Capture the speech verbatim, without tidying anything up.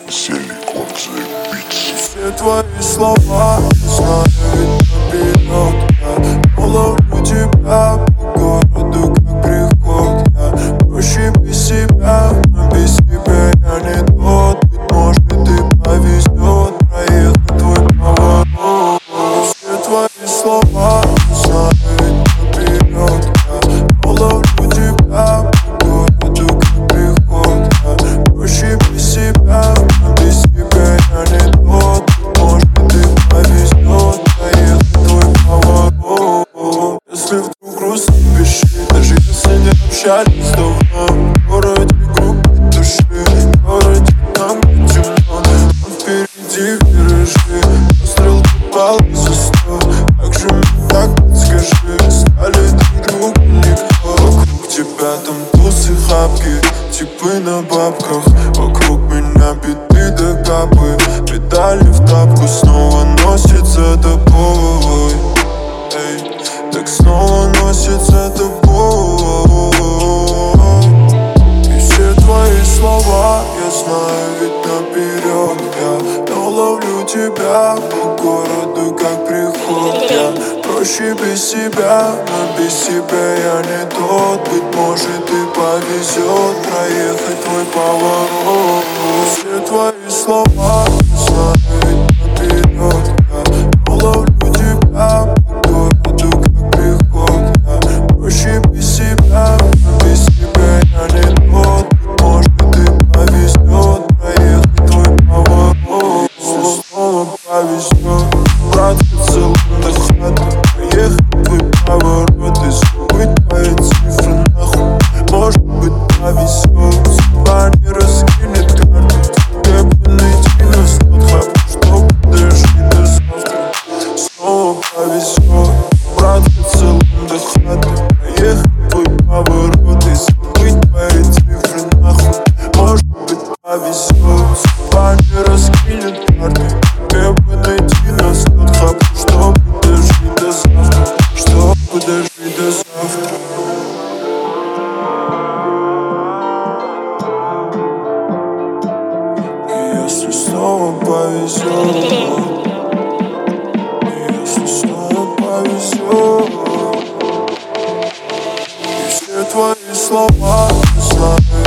Силикон заебись. Все твои слова, не знаю ведь наперед. Я уловлю тебя по городу как приход. Я проще без себя, но без тебя я не тот. Быть может и повезет проехать твой поворот. Все твои слова, не знаю ведь наперед. Я уловлю тебя по городу как приход. Я проще без себя, но без тебя я не тот. Может и повезет проехать твой поворот. Если вдруг грустно, пиши, даже если не общались давно. В городе группы души, в городе там где темно, но впереди виражи. Пострел попал за сто, как же мне так, подскажи. Стали друг другу никто. Вокруг тебя там тусы, хапки, типы на бабках. Вокруг меня биты да капы, педали в тапку снова носит за тобой. Эй, так снова носит за тобой. И все твои слова я знаю ведь наперед. Я уловлю тебя по городу как приход. Я проще без себя, но без себя я не тот. Быть может и повезет проехать твой поворот. Все твои слова я знаю ведь наперед. Я уловлю тебя по городу как приход. Я проще без себя, но без себя я не тот. Быть может и повезет проехать твой поворот. Если снова повезет, братка, целым до хаты, проехать твой поворот и забыть твои цифры нахуй. Может быть повезет, судьба не раскинет карты. Тебе бы найти нас тот хаб, чтобы дожить до завтра. Снова повезет, братка, целым до хаты, проехать твой поворот и забыть твои цифры нахуй. Может быть повезет, судьба не раскинет карты. Тебе бы найти нас тот хаб, чтобы дожить до завтра. Чтобы дожить до завтра. И если снова повезет, и если снова повезет, и все твои слова я знаю